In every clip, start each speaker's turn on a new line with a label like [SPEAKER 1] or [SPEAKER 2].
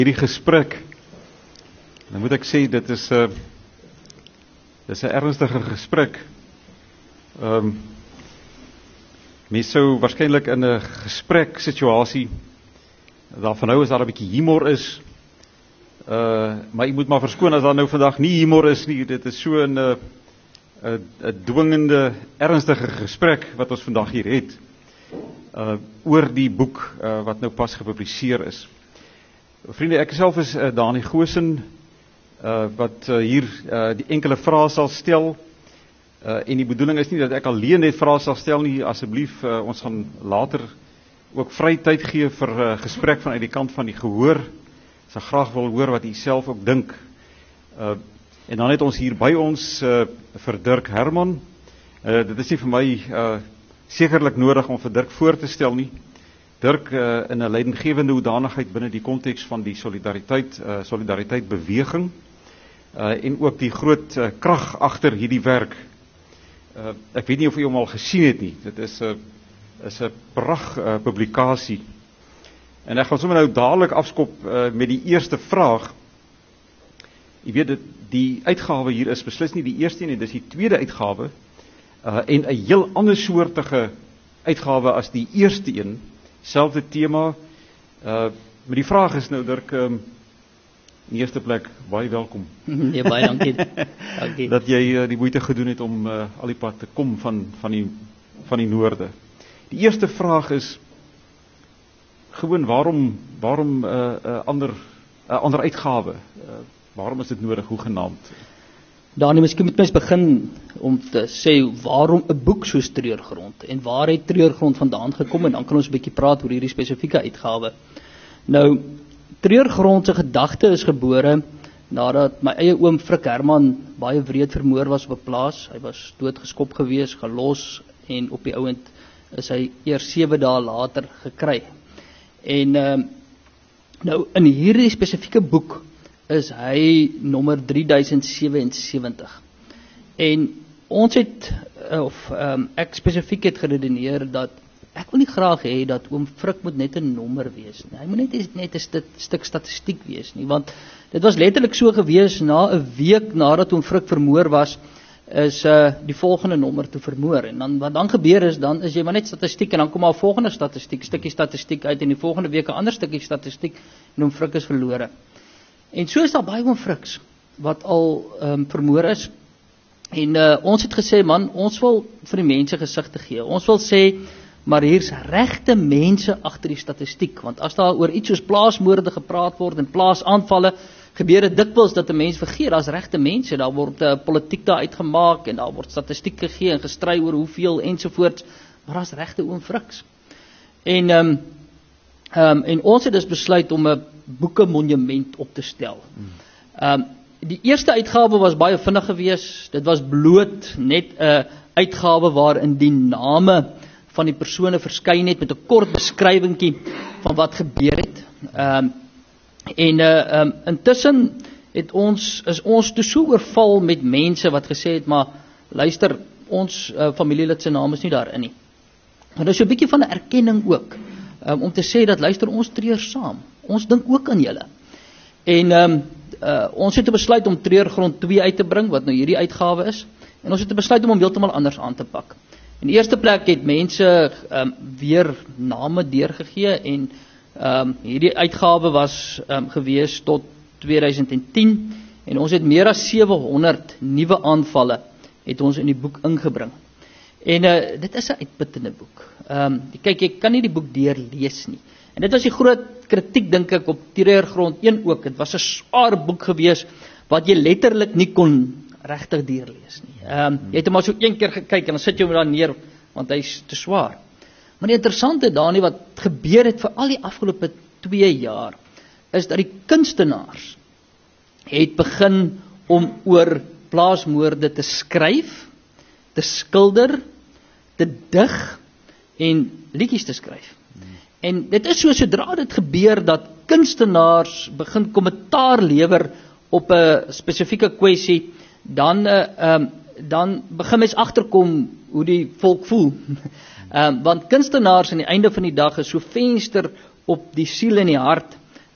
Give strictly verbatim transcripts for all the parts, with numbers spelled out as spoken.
[SPEAKER 1] Hierdie gesprek, dan moet ek sê, dit is 'n uh, dit is 'n ernstige gesprek. Ehm um, mens sou waarskynlik in 'n gesprek situasie daarvan hou as daar 'n bietjie humor is. Uh maar jy moet maar verskoon as daar nou vandag nie humor is nie. Dit is so 'n 'n 'n dwingende, ernstige gesprek wat ons vandag hier het. Uh oor die boek uh, wat nou pas gepubliseer is. Vriende, ek self is uh, Dani Goosen, uh, wat uh, hier uh, die enkele vrae sal stel. Uh, en die bedoeling is nie dat ek alleen net vrae sal stel nie, asseblief, uh, ons gaan later ook vry tyd gee vir uh, gesprek vanuit die kant van die gehoor. Ek sal graag wil hoor wat u self ook dink. Uh, en dan het ons hier by ons uh, vir Dirk Herman. Uh, dit is nie vir my uh, sekerlik nodig om vir Dirk voor te stel nie. Dirk uh, in 'n leidinggewende hoedanigheid binne die konteks van die solidariteit uh, solidariteit beweging uh, en ook die groot uh, krag agter hierdie werk. Uh, ek weet nie of u hom al gesien het nie. Dit is 'n uh, is 'n pragt uh, publikasie. En ek gaan sommer nou dadelik afskop uh, met die eerste vraag. Jy weet dit, die uitgawe hier is beslis nie die eerste nie, dis die tweede uitgawe uh, en 'n heel ander soortige uitgawe as die eerste een. Selfde tema. Uh, maar die vraag is nou, Dirk, um, in die eerste plek, baie welkom.
[SPEAKER 2] Nee, baie dankie. dankie.
[SPEAKER 1] Dat jy uh, die moeite gedoen het om uh, al die pad te kom van, van, die, van die noorde. Die eerste vraag is, gewoon waarom, waarom uh, uh, ander, uh, ander uitgawe? Uh, waarom is dit nodig, hoegenaamd?
[SPEAKER 2] Dani, miskien moet mens begin om te sê waarom 'n boek soos Treurgrond en waar het Treurgrond vandaan gekom en dan kan ons 'n bietjie praat oor hierdie spesifieke uitgawe. Nou, Treurgrond se gedagte is gebore nadat my eie oom Frik Herman baie wreed vermoor was op 'n plaas. Hy was doodgeskop gewees, gelos en op die ouend is hy eers sewe dae later gekry. En uh, nou in hierdie spesifieke boek is hy nommer drie duisend sewensewentig. En ons het, of um, ek spesifiek het geredeneer dat ek wil nie graag hê dat oom Frik moet net 'n nommer wees nie. Hy moet net net 'n st stuk statistiek wees nie, want dit was letterlik so gewees na 'n week nadat oom Frik vermoor was, is uh, die volgende nommer toe vermoor. En dan wat dan gebeur is, dan is jy maar net statistiek en dan kom maar 'n volgende statistiek, stukkie statistiek uit en die volgende week 'n ander stukkie statistiek en oom Frik is verlore. En so is daar baie oom Friks wat al um, vermoor is. En uh, ons het gesê, man, ons wil vir die mense gesigte gee. Ons wil sê, maar hier's regte mense agter die statistiek, want as daar oor iets soos plaasmoorde gepraat word en plaasaanvalle, gebeur dit dikwels dat 'n mens vergeet, daar's regte mense, daar word uh, politiek daar uitgemaak en daar word statistiek gegee en gestry oor hoeveel ensovoorts, maar daar's regte oom Friks. En um, um, en ons het dus besluit om 'n boeke monument op te stel. Um, die eerste uitgawe was baie vinnig geweest. Dit was bloot net 'n uitgawe waarin die name van die persone verskyn het met 'n kort beskrywingkie van wat gebeur het. Um, en uh, um, intussen het ons is ons toe so oorval met mense wat gesê het, maar luister, ons uh, familielid se naam is nie daarin nie. En dis so 'n bietjie van 'n erkenning ook, um, om te sê dat luister, ons treur saam. Ons dink ook aan julle. En um, uh, ons het besluit om Treurgrond twee uit te bring, wat nou hierdie uitgawe is. En ons het besluit om hom heeltemal anders aan te pak. In die eerste plek het mense um, weer name deurgegee en um, hierdie uitgawe was um, gewees tot twee duisend tien en ons het meer as sewe honderd nuwe aanvalle het ons in die boek ingebring. En uh, dit is 'n uitputtende boek. Um, kyk, jy kan nie die boek deurlees nie. En dit was die groot kritiek, dink ek, op Treurgrond een ook. Dit was 'n swaar boek gewees wat jy letterlik nie kon regtig deurlees nie. Ehm um, jy het hom maar so een keer gekyk en dan sit jy hom daar neer want hy's te swaar. Maar die interessante Dani wat gebeur het vir al die afgelope twee jaar is dat die kunstenaars het begin om oor plaasmoorde te skryf, te skilder, te dig en liedjies te skryf. En dit is so, sodra dit gebeur dat kunstenaars begin kommentaar lewer op 'n spesifieke kwessie, dan uh, um, dan begin mens agterkom hoe die volk voel. um, want kunstenaars aan die einde van die dag is so venster op die siel en die hart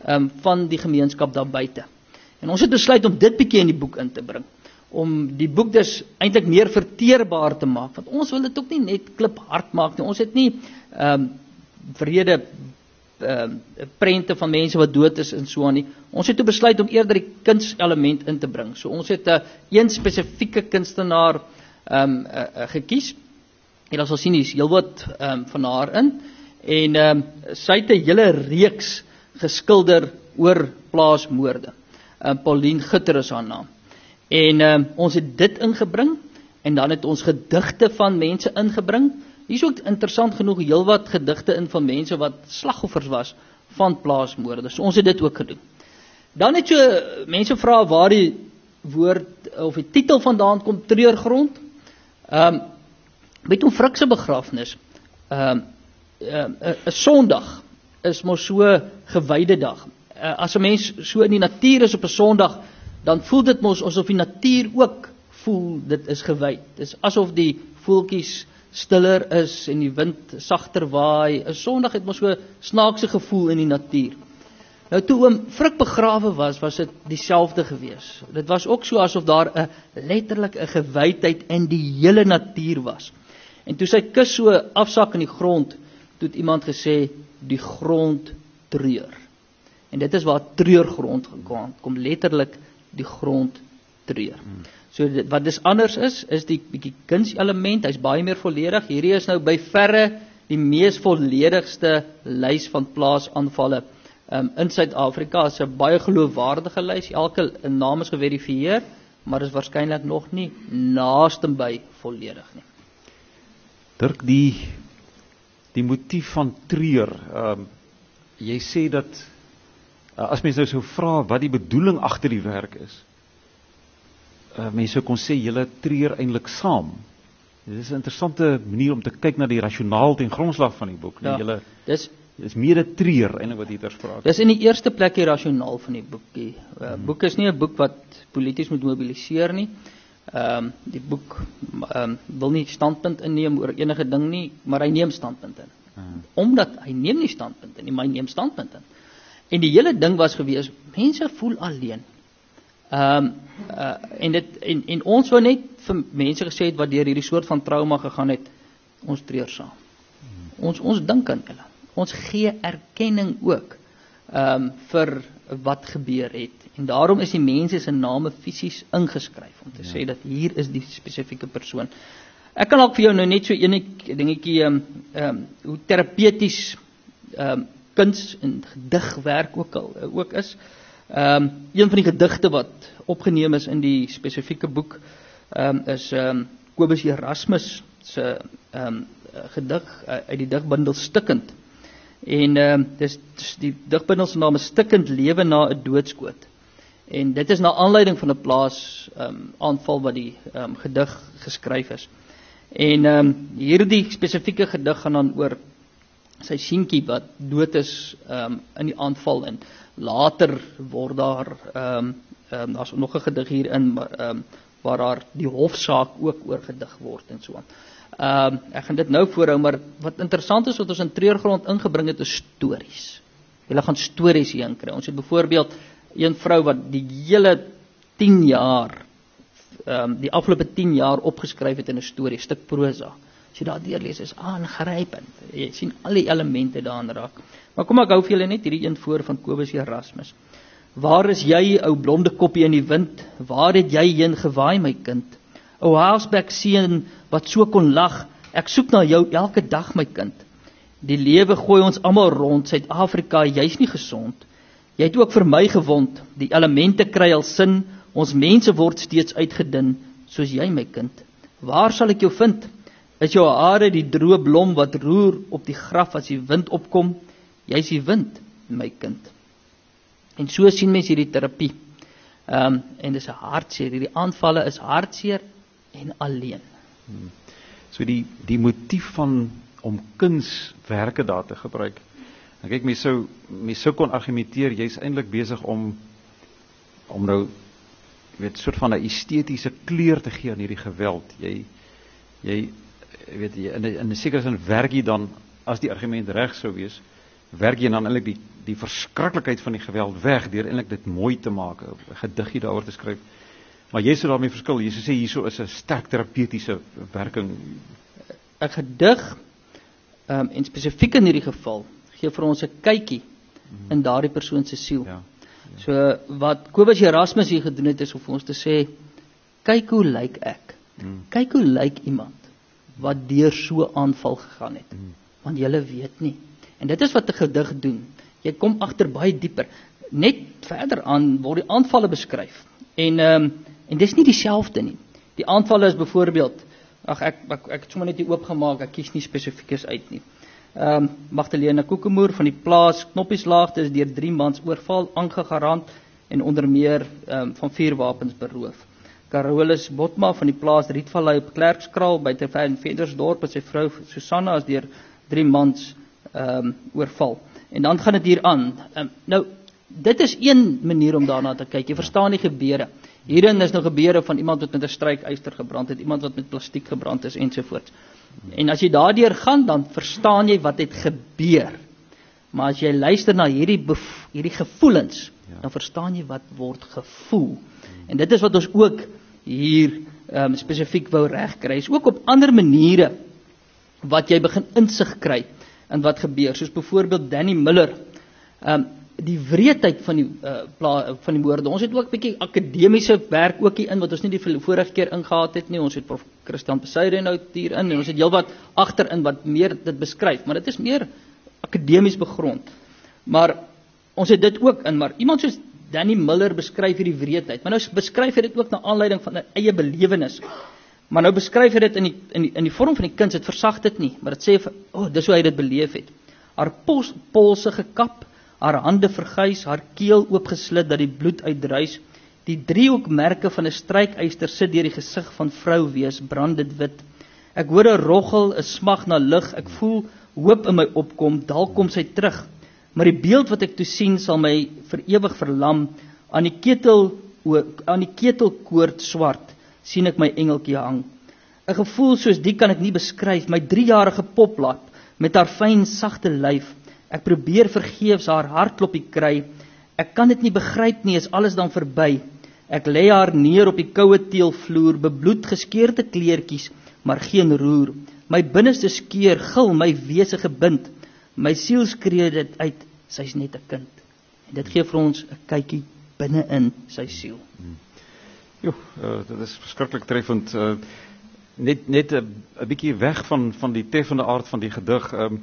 [SPEAKER 2] um, van die gemeenskap daar buite. En ons het besluit om dit bietjie in die boek in te bring, om die boek dus eintlik meer verteerbaar te maak, want ons wil dit ook nie net kliphard maak nie, ons het nie um, vrede um, prente van mense wat dood is en so aan nie, ons het toe besluit om eerder die kunstelement in te bring, so ons het 'n uh, een spesifieke kunstenaar um, uh, uh, gekies, en ons sal sien, hier is heel wat um, van haar in, en um, sy het 'n hele reeks geskilder oor plaasmoorde. Um, Pauline Gutter is haar naam. En um, ons het dit ingebring, en dan het ons gedigte van mense ingebring. Hier is ook interessant genoeg heel wat gedigte in van mense wat slagoffers was van plaasmoorde. So ons het dit ook gedoen. Dan het so mense vra waar die woord of die titel vandaan kom, treurgrond. Um, By Tom Frick se begrafnis, um, um, 'n Sondag is mos so gewyde dag. Uh, as 'n mens so in die natuur is op 'n Sondag, dan voel dit mos asof die natuur ook voel dit is gewy. Dit is asof die voeltjies stiller is en die wind sagter waai. 'n Sondag het mos so snaakse gevoel in die natuur. Nou toe oom Frick begrawe was, was dit dieselfde gewees. Dit was ook so asof daar 'n letterlik 'n gewydheid in die hele natuur was. En toe sy kus so afsak in die grond, toe het iemand gesê, die grond treur. En dit is waar treurgrond gekom, kom letterlik die grond treur. Hmm. So dit, wat dis anders is, is die bietjie kunselement, hy's baie meer volledig. Hierdie is nou by verre die mees volledigste lys van plaasaanvalle um, in Suid-Afrika. Is 'n baie geloofwaardige lys, elke naam is geverifieer, maar is waarskynlik nog nie naastenby volledig nie.
[SPEAKER 1] Dirk, die, die motief van treur, um, jy sê dat, uh, as mens nou so vra wat die bedoeling agter die werk is, uh, mens sou kon sê, julle treur eintlik saam. Dit is 'n interessante manier om te kyk na die rasionaal ten grondslag van die boek.
[SPEAKER 2] Ja,
[SPEAKER 1] julle,
[SPEAKER 2] dis,
[SPEAKER 1] is mede treur eintlik wat hier ter sprake.
[SPEAKER 2] Dis in die eerste plek die rasionaal van die boek. Die uh, hmm. boek is nie 'n boek wat polities moet mobiliseer nie. Um, die boek um, wil nie standpunt inneem oor enige ding nie, maar hy neem standpunt in. Hmm. Omdat hy neem nie standpunt in nie, maar hy neem standpunt in. En die hele ding was gewees, mense voel alleen. Um, uh, en, dit, en, en ons wou net vir mense gesê het wat deur hierdie soort van trauma gegaan het, ons treur saam. Hmm. Ons, ons dink aan hulle. Ons gee erkenning ook um, vir wat gebeur het. En daarom is die mense se name fisies ingeskryf, om te ja. sê dat hier is die spesifieke persoon. Ek kan ook vir jou nou net so enig dingetjie, um, um, hoe terapeuties um, kuns en gedigwerk ook, al, ook is. Um, een van die gedigte wat opgeneem is in die spesifieke boek, um, is um, Kobus Erasmus se um, gedig uh, uit die digbundel Stikkend. En um, dis, dis die digbundel se naam is Stikkend lewe na 'n doodskoot. En dit is na aanleiding van 'n plaas um, aanval wat die um, gedig geskryf is. En um, hierdie spesifieke gedig gaan dan oor sy seentjie wat dood is um, in die aanval, en later word daar um, um, daar's nog 'n gedig hierin um, waar daar die hofsaak ook oor gedig word en so aan. Um, ek gaan dit nou voorhou, maar wat interessant is wat ons in Treurgrond ingebring het, is stories. Julle gaan stories hier inkry. Ons het byvoorbeeld een vrou wat die hele tien jaar, um, die afgelope tien jaar opgeskryf het in 'n storie, stuk prosa. As jy daar deurlees, is aangrypend. Jy sien al die elemente daarin raak. Maar kom ek hou vir julle net hierdie een voor van Kobus Erasmus. Waar is jy, ou blonde koppie in die wind? Waar het jy heen gewaai, my kind? O Haalsberg seun wat so kon lag, ek soek na jou elke dag, my kind. Die lewe gooi ons almal rond, Suid-Afrika, jy's nie gesond. Jy het ook vir my gewond, die elemente kry al sin, ons mense word steeds uitgedun, soos jy, my kind. Waar sal ek jou vind? Is jou hare die droë blom wat roer op die graf as die wind opkom? Jy's die wind, my kind. En so sien mens hierdie terapie. Um, en dis 'n hartseer, hierdie aanvalle is hartseer en alleen.
[SPEAKER 1] Hmm. So die, die motief van om kunswerke daar te gebruik. En kyk, mens sou, mens sou kon argumenteer, jy's eintlik besig om om nou, weet, soort van 'n estetiese kleur te gee aan hierdie geweld. Jy jy weet jy in 'n in 'n sekere sin werk jy dan, as die argument reg sou wees, werk jy dan eintlik die die verskriklikheid van die geweld weg deur eintlik dit mooi te maak, 'n gediggie daaroor te skryf. Maar jy sê daarmee verskil. Jy sê hierso is 'n sterk terapeutiese werking.
[SPEAKER 2] 'n Gedig um, en spesifiek in hierdie geval gee vir ons 'n kykie mm-hmm. in daardie persoon se siel. Ja, ja. So wat Kobus Erasmus hier gedoen het is om vir ons te sê, kyk hoe lyk ek. Mm. Kyk hoe lyk iemand wat deur so aanval gegaan het. Mm. Want julle weet nie. En dit is wat 'n gedig doen. Jy kom agter baie dieper. Net verder aan word die aanvalle beskryf. En um, en dis nie dieselfde nie. Die aanvalle is byvoorbeeld, ag ek ek, ek het sommer net hier oopgemaak, ek kies nie spesifiekes uit nie. Ehm um, Magdalena Kokemoer van die plaas Knoppieslaagte is deur drie mans oorval, aangegerand en onder meer um, van vier wapens beroof. Carolus Botma van die plaas Rietvallei op Klerkskraal buite Ventersdorp en sy vrou Susanna is deur drie mans ehm um, oorval. En dan gaan dit hier aan. Um, nou dit is een manier om daarna te kyk. Jy verstaan die gebeure. Hierin is nou gebeure van iemand wat met 'n strykyster gebrand het, iemand wat met plastiek gebrand is ensovoorts. En as jy daardeur gaan, dan verstaan jy wat het gebeur. Maar as jy luister na hierdie bev- hierdie gevoelens, ja. dan verstaan jy wat word gevoel. En dit is wat ons ook hier um, spesifiek wou regkry. Is ook op ander maniere wat jy begin insig kry in wat gebeur. Soos byvoorbeeld Danny Miller, um, die wreedheid van die uh, pla, van die moorde. Ons het ook 'n bietjie akademiese werk ook hier in wat ons nie die vorige keer ingehaat het nie. Ons het prof Christian Besuidenhout nou hier in en ons het heelwat agterin wat meer dit beskryf, maar dit is meer akademies begrond. Maar ons het dit ook in, maar iemand soos Danny Miller beskryf hierdie wreedheid. Maar nou beskryf hy dit ook na aanleiding van 'n eie belewenis. Maar nou beskryf hy dit in die in die in die vorm van die kuns, dit versag dit nie, maar dit sê vir, oh, dis hoe hy dit beleef het. Haar pos, polse gekap, haar hande verguis, haar keel oopgeslit dat die bloed uitdruis. Die driehoekmerke van 'n strykyster sit deur die gesig van vrou wees, brand dit wit. Ek hoor 'n roggel, 'n smag na lig, ek voel hoop in my opkom, dalk kom sy terug. Maar die beeld wat ek toe sien sal my vir ewig verlam. Aan die ketel aan die ketelkoord swart sien ek my engeltjie hang. 'n Gevoel soos die kan ek nie beskryf, my driejarige poplap met haar fyn sagte lyf. Ek probeer vergeefs haar hartklopie kry. Ek kan dit nie begryp nie, is alles dan verby. Ek lê haar neer op die koue teelvloer, bebloed geskeurde kleertjies, maar geen roer. My binneste skeur, gil my wese gebind. My siel skree dit uit, sy's net 'n kind. En dit gee vir ons 'n kykie binne in sy siel.
[SPEAKER 1] Jo, uh, dit is verskriklik treffend. Uh, net net 'n bietjie weg van van die treffende aard van die gedig. Um,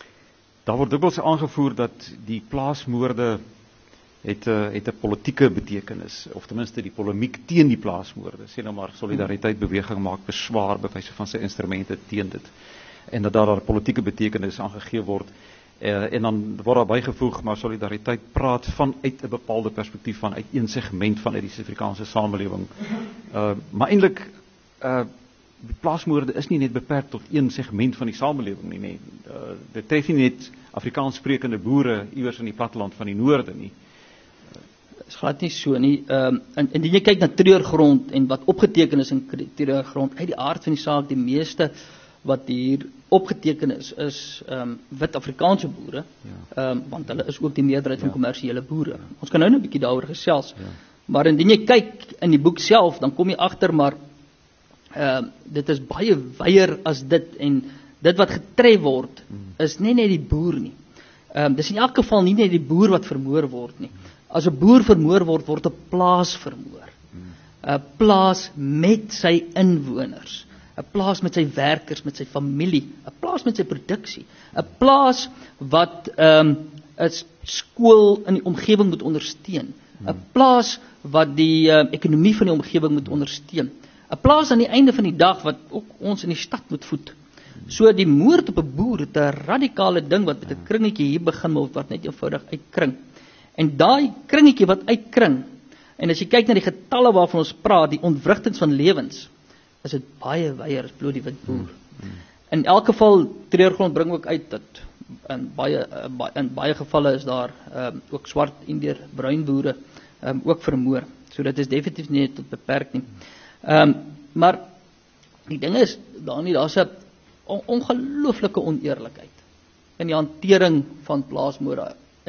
[SPEAKER 1] daar word dikwels aangevoer dat die plaasmoorde het 'n uh, het 'n politieke betekenis, of ten minste die polemiek teen die plaasmoorde. Sê nou maar solidariteit beweging maak beswaar by wyse van sy instrumente teen dit. En dat daar 'n politieke betekenis aangegee word. Uh, en dan word daar bygevoeg, maar solidariteit praat vanuit 'n bepaalde perspektief, vanuit een segment vanuit die Suid-Afrikaanse samelewing. Uh, maar eintlik uh, die plaasmoorde is nie net beperk tot een segment van die samelewing nie. nie. Uh, dit tref nie net Afrikaans sprekende boere iewers in die platteland van die noorde nie.
[SPEAKER 2] Dit is glad nie so nie. Ehm um, en indien jy kyk na treurgrond en wat opgeteken is in treurgrond, uit die aard van die saak, die meeste wat hier opgeteken is, is ehm um, wit Afrikaanse boere. Ehm ja. um, want hulle is ook die meerderheid ja. van kommersiële boere. Ja. Ons kan nou net 'n bietjie daaroor gesels. Ja. Maar indien jy kyk in die boek self, dan kom jy agter maar ehm uh, dit is baie wyer as dit, en dit wat getref word is nie net die boer nie. Ehm um, dis in elk geval nie net die boer wat vermoor word nie. As 'n boer vermoor word, word 'n plaas vermoor. 'n Plaas met sy inwoners, 'n plaas met sy werkers, met sy familie, 'n plaas met sy produksie, 'n plaas wat ehm um, 'n skool in die omgewing moet ondersteun, 'n plaas wat die uh, ekonomie van die omgewing moet ondersteun, 'n plaas aan die einde van die dag wat ook ons in die stad moet voed. So die moord op 'n boer het 'n radikale ding wat met 'n kringetjie hier begin word wat net eenvoudig uitkring. En daai kringetjie wat uitkring, en as jy kyk na die getalle waarvan ons praat, die ontwrigtings van lewens, is dit baie wyer as bloot die wit boer. Hmm. In elk geval, treurgrond bring ook uit dat in baie in baie gevalle is daar um, ook swart Indiër, bruin boere um, ook vermoor. So dit is definitief nie tot beperk nie. Um, maar die ding is, daar nie, daar's 'n on, ongelooflike oneerlikheid in die hantering van plaasmoorde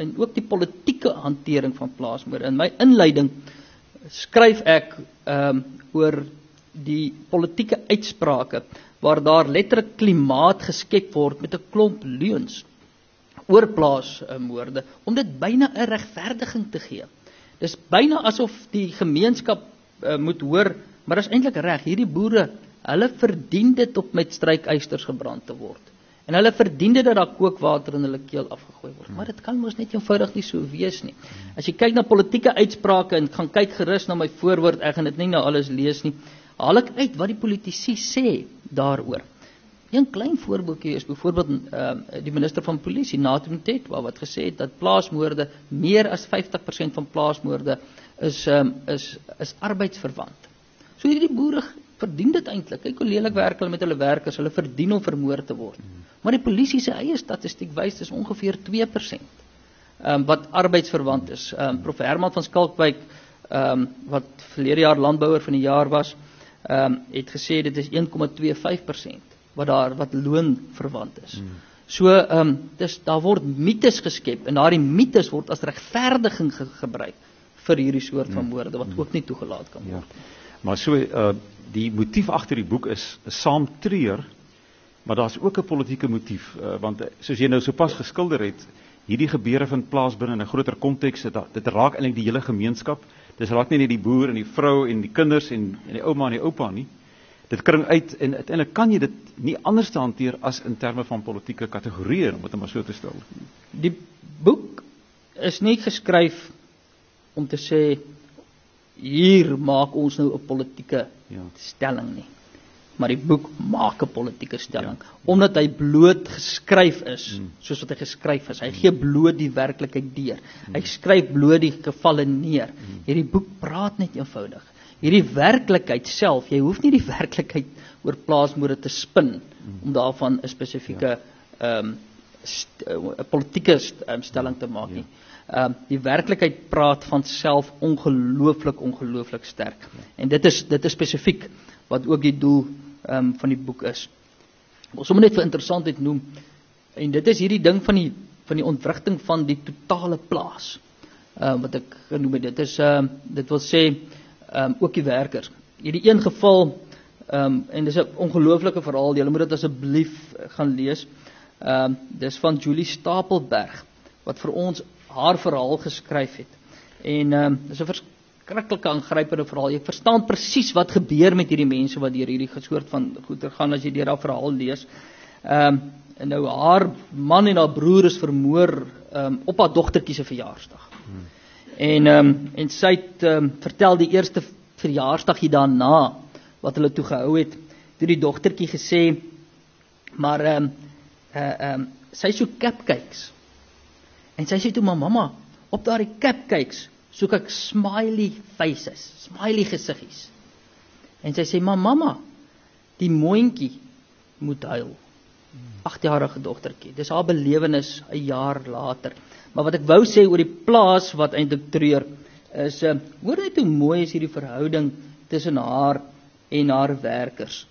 [SPEAKER 2] en ook die politieke hantering van plaasmoorde. In my inleiding skryf ek um, oor die politieke uitsprake waar daar letterlik klimaat geskep word met 'n klomp leuns oor plaasmoorde, om dit byna 'n regverdiging te gee. Dis byna asof die gemeenskap uh, moet hoor, maar dis eintlik reg, hierdie boere, hulle verdien dit om met strykysters gebrand te word. En hulle verdien dit dat daar kookwater in hulle keel afgegooi word. Maar dit kan mos net eenvoudig nie so wees nie. As jy kyk na politieke uitsprake en gaan kyk gerus na my voorwoord, ek gaan dit nie nou alles lees nie, haal ek uit wat die politici sê daaroor. Een klein voorbeeldjie is byvoorbeeld uh, die minister van polisie, Nato Mthethwa, wat gesê het dat plaasmoorde, meer as vyftig persent van plaasmoorde is, um, is, is arbeidsverwant. So hierdie boere verdien dit eintlik. Kyk hoe lelik werk hulle met hulle werkers, hulle verdien om vermoor te word. Maar die polisie se eie statistiek wys dis ongeveer twee persent um, wat arbeidsverwant is. Um, Prof Herman van Skalkwyk, um, wat verlede jaar landbouer van die jaar was, um, het gesê dit is een komma twee vyf persent wat daar wat loonverwant is. Hmm. So um, dis, daar word mites geskep en daardie mites word as regverdiging ge gebruik vir hierdie soort van moorde wat ook nie toegelaat kan word.
[SPEAKER 1] Ja. Maar so uh, die motief agter die boek is, is saam treur, maar daar's ook 'n politieke motief, uh, want soos jy nou sopas geskilder het, hierdie gebeure vind plaas binne 'n groter konteks, dit, dit raak eintlik die hele gemeenskap. Dis raak nie net die boer en die vrou en die kinders en, en die ouma en die oupa nie. Dit kring uit en uiteindelik kan jy dit nie anders te hanteer as in terme van politieke kategorieë, om dit maar so te stel.
[SPEAKER 2] Die boek is nie geskryf om te sê hier maak ons nou 'n politieke ja. stelling nie. Maar die boek maak 'n politieke stelling, ja. omdat hy bloot geskryf is, hmm. soos wat hy geskryf is. Hy hmm. gee bloot die werklikheid deur. Hmm. Hy skryf bloot die gevalle neer. Hmm. Hierdie boek praat net eenvoudig. Hierdie werklikheid self, jy hoef nie die werklikheid oor plaasmoorde te spin, hmm. om daarvan 'n spesifieke ja. um, st uh, politieke st um, stelling te maak nie. Ja. Um, die werklikheid praat van self ongelooflik, ongelooflik sterk. Ja. En dit is, dit is spesifiek wat ook die doel um, van die boek is. Ons sommer net vir interessantheid noem, en dit is hierdie ding van die, van die ontwrigting van die totale plaas, um, wat ek genoem het. Dit is, um, dit wil sê, um, ook die werkers. Hierdie een geval, um, en dit is 'n ongelooflike verhaal, julle moet dit asseblief gaan lees, um, dit is van Julie Stapelberg, wat vir ons haar verhaal geskryf het. En um, dit is 'n verskriklike aangrypende verhaal. Jy verstaan presies wat gebeur met hierdie mense wat deur hierdie soort van goeie gaan as jy deur haar verhaal lees. Ehm um, en nou haar man en haar broer is vermoor um, op haar dogtertjie se verjaarsdag. Hmm. En ehm um, en sy het um, vertel die eerste verjaarsdag hier daarna wat hulle toe gehou het, toe die dogtertjie gesê, maar ehm um, uh, um, sy soek cupcakes. En sy sê toe, maar mamma, op daardie cupcakes soek ek smiley faces, smiley gesiggies. En sy sê, maar mamma, die moontjie moet huil. Agtjarige dogtertjie. Dis haar belewenis 'n jaar later. Maar wat ek wou sê oor die plaas wat eintlik treur is, uh, hoor net hoe mooi is hierdie verhouding tussen haar en haar werkers.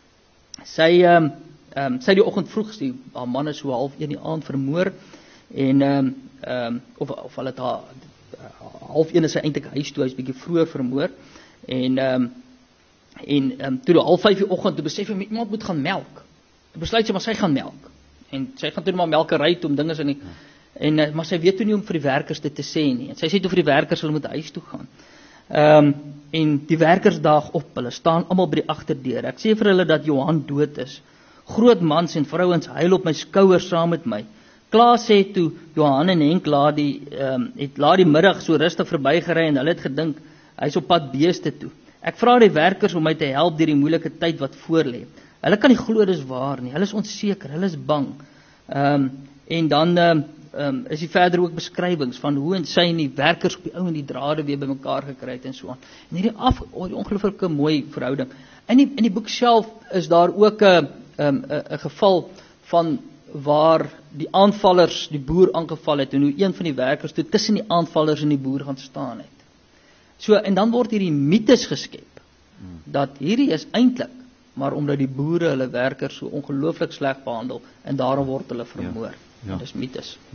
[SPEAKER 2] Sy um, um, sy die oggend vroeg, die, haar man is so half een die aand vermoor en um, um, of of hulle het haar half een is sy eintlik huis toe, hy's bietjie vroeër vermoor en um, en um, toe die half vyf die oggend toe besef hy iemand moet gaan melk. Toe besluit sy maar sy gaan melk. En sy gaan toe maar melkery toe om dinge in die ja. en uh, maar sy weet toe nie om vir die werkers dit te sê nie. En sy sê toe vir die werkers hulle moet huis toe gaan. Ehm um, en die werkers daag op. Hulle staan almal by die agterdeur. Ek sê vir hulle dat Johan dood is. Groot mans en vrouens huil op my skouers saam met my. Klaas sê toe Johan en Henk laat die ehm um, het laat die middag so rustig verbygery en hulle het gedink hy's op pad beeste toe. Ek vra die werkers om my te help deur die moeilike tyd wat voorlê. Hulle kan nie glo dis waar nie. Hulle is onseker, hulle is bang. Ehm um, en dan ehm um, is hier verder ook beskrywings van hoe en sy en die werkers op die ou en die drade weer bymekaar gekry het en so aan. En hierdie af oh, die ongelooflike mooi verhouding. In die in die boek self is daar ook 'n 'n 'n geval van waar die aanvallers die boer aangeval het en hoe een van die werkers toe tussen die aanvallers en die boer gaan staan het. So en dan word hierdie mites geskep dat hierdie is eintlik maar omdat die boere hulle werkers so ongelooflik sleg behandel en daarom word hulle vermoor. Ja, ja. Dis mites.
[SPEAKER 1] Ja.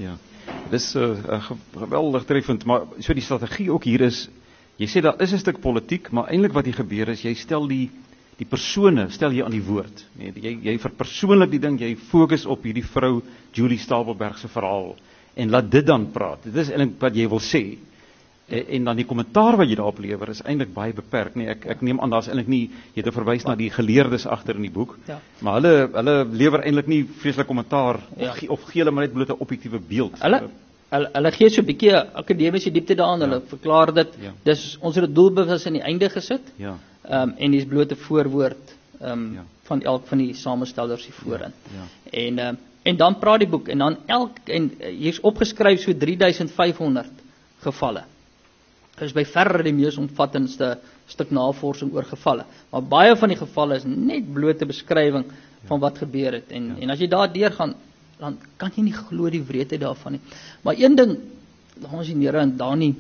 [SPEAKER 1] Dis uh, uh, geweldig treffend, maar so die strategie ook hier is, jy sê daar is 'n stuk politiek, maar eintlik wat hier gebeur is, jy stel die die persone, stel jy aan die woord. Nee, jy jy verpersoonlik die ding, jy fokus op hierdie vrou Julie Stapelberg se verhaal en laat dit dan praat. Dit is eintlik wat jy wil sê. En, en dan die kommentaar wat jy daarop lewer is eintlik baie beperk. Nee, ek ek neem aan daar's eintlik nie jy het verwys na die geleerdes agter in die boek,
[SPEAKER 2] ja.
[SPEAKER 1] maar hulle hulle lewer eintlik nie vreeslik kommentaar
[SPEAKER 2] ja.
[SPEAKER 1] of, of gee hulle maar net bloot 'n objektiewe beeld.
[SPEAKER 2] Hulle Hulle, hulle gee so 'n bietjie akademiese diepte daaraan, ja. Hulle verklaar dit, ja. Dis ons het dit doelbewus aan die einde gesit,
[SPEAKER 1] ja.
[SPEAKER 2] um, en dis bloot 'n voorwoord um,
[SPEAKER 1] ja.
[SPEAKER 2] van elk van die samestellers hier voorin.
[SPEAKER 1] Ja. Ja.
[SPEAKER 2] En, um, en dan praat die boek, en dan elk, en hier's opgeskryf so drie duisend vyf honderd gevalle. Dit is by verre die mees omvattendste stuk navorsing oor gevalle. Maar baie van die gevalle is net blote beskrywing ja. van wat gebeur het. En, ja. en as jy daar deurgaan, dan kan jy nie glo die wreedheid daarvan nie. Maar een ding, dames en here en Dani,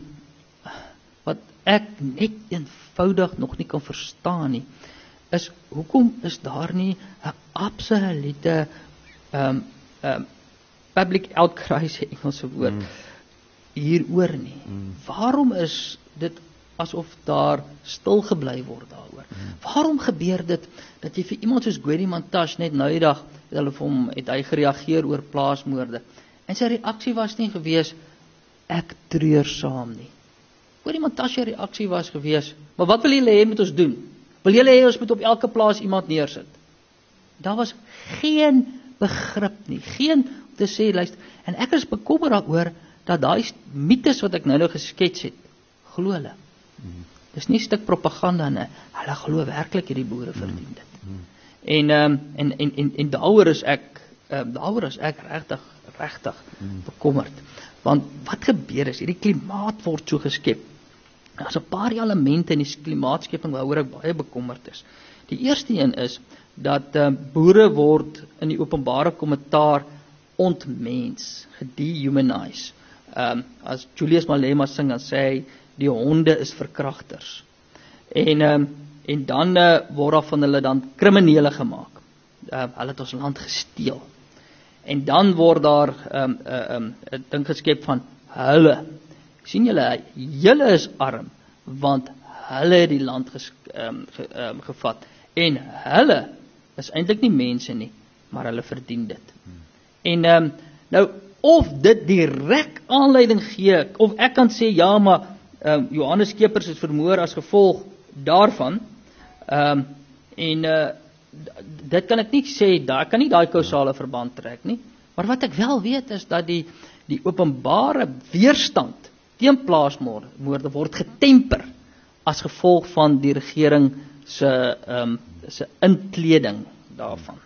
[SPEAKER 2] wat ek net eenvoudig nog nie kan verstaan nie, is hoekom is daar nie 'n absolute um, um, public outcry, se Engelse woord, mm. hieroor nie. Mm. Waarom is dit asof daar stil gebly word daaroor? Mm. Waarom gebeur dit dat jy vir iemand soos Gwedi Mantashe net nou die dag het hulle vir hom het hy gereageer oor plaasmoorde en sy reaksie was nie gewees ek treur saam nie. Gwedi Mantashe se reaksie was gewees, maar wat wil julle hê moet ons doen? Wil julle hê ons moet op elke plaas iemand neersit? Daar was geen begrip nie, geen om te sê luister, en ek is bekommerd daaroor dat daai mites wat ek nou nou geskets het, glo hulle. Mm. Dis nie 'n stuk propaganda nie. Hulle glo werklik hierdie boere verdien dit. Mm. En um, en en en en daaroor is ek um, daaroor is ek regtig regtig mm. bekommerd. Want wat gebeur is hierdie klimaat word so geskep. Daar's 'n paar elemente in die klimaatskeping waaroor ek baie bekommerd is. Die eerste een is dat um, boere word in die openbare kommentaar ontmens, gedehumanize. Um, as Julius Malema sing, dan sê hy, die honde is verkragters. En, um, en dan uh, word daar van hulle dan kriminele gemaak. Uh, hulle het ons land gesteel. En dan word daar 'n um, uh, um, ding geskep van hulle. Sien julle, julle is arm, want hulle het die land ges, um, ge, um, gevat. En hulle is eintlik nie mense nie, maar hulle verdien dit. Hmm. En um, nou, of dit direk aanleiding gee, of ek kan sê, ja, maar um, Johannes Skeepers is vermoor as gevolg daarvan, um, en uh, dit kan ek nie sê, daar kan nie daai kausale verband trek nie, maar wat ek wel weet is dat die, die openbare weerstand teen plaasmoorde word getemper as gevolg van die regering se, um, se inkleding daarvan.